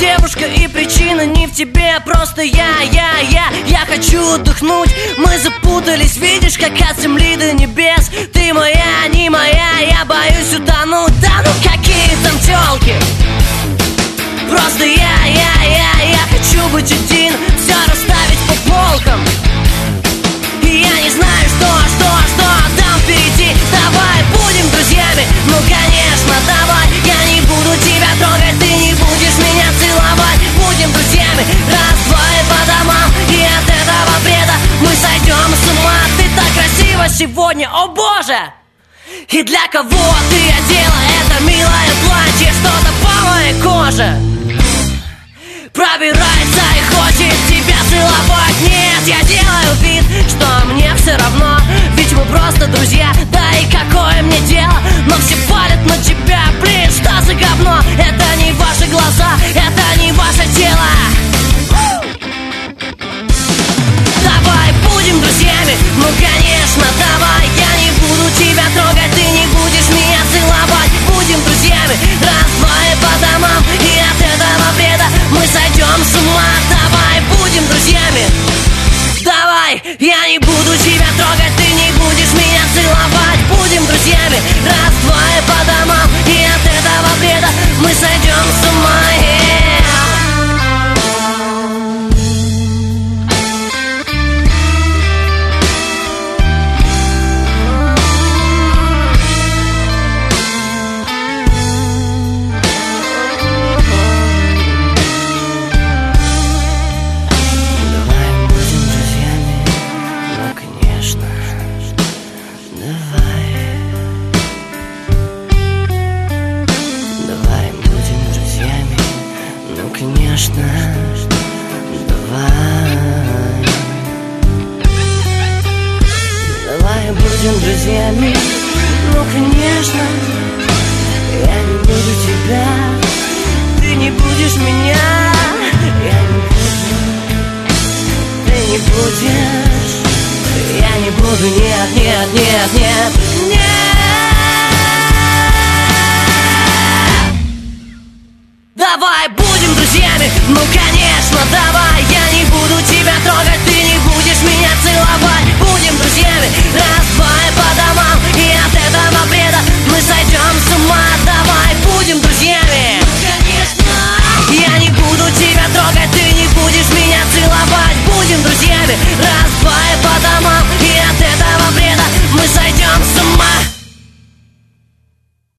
девушка, и причина не в тебе, просто я хочу отдохнуть. Мы запутались, видишь, как от земли до небес. Ты моя, не моя, я боюсь утонуть. Да ну какие там тёлки, просто я хочу быть один, все расставить по полкам. И я не знаю, что там впереди. Давай будем друзьями, ну конечно, давай. Я не буду тебя трогать, ты не будешь меня целовать. Будем друзьями, раз, два и по домам. И от этого бреда мы сойдем с ума. Ты так красива сегодня, о боже! И для кого ты одела это милое платье? Что-то по моей коже пробирается и хочет тебя целовать. Нет, я делаю вид, что мне все равно, ведь мы просто друзья. Да и какое мне дело, но все палят на тебя. Блин, что за говно? Это не ваши глаза, это не ваше тело. Давай будем друзьями, ну конечно, давай. Я не буду тебя трогать, ты не будешь меня целовать. Будем друзьями, раз, два и по домам. И от этого бреда мы сойдем с ума. Давай будем друзьями, давай. Я не буду тебя трогать, ты не будешь меня целовать. Будем друзьями, раз, два и по домам. И от этого бреда мы сойдем с ума. Конечно, давай будем друзьями, ну конечно. Я не буду тебя, ты не будешь меня. Я не буду, ты не будешь. Я не буду, нет. Давай будем друзьями, ну конечно, давай. Я не буду тебя трогать,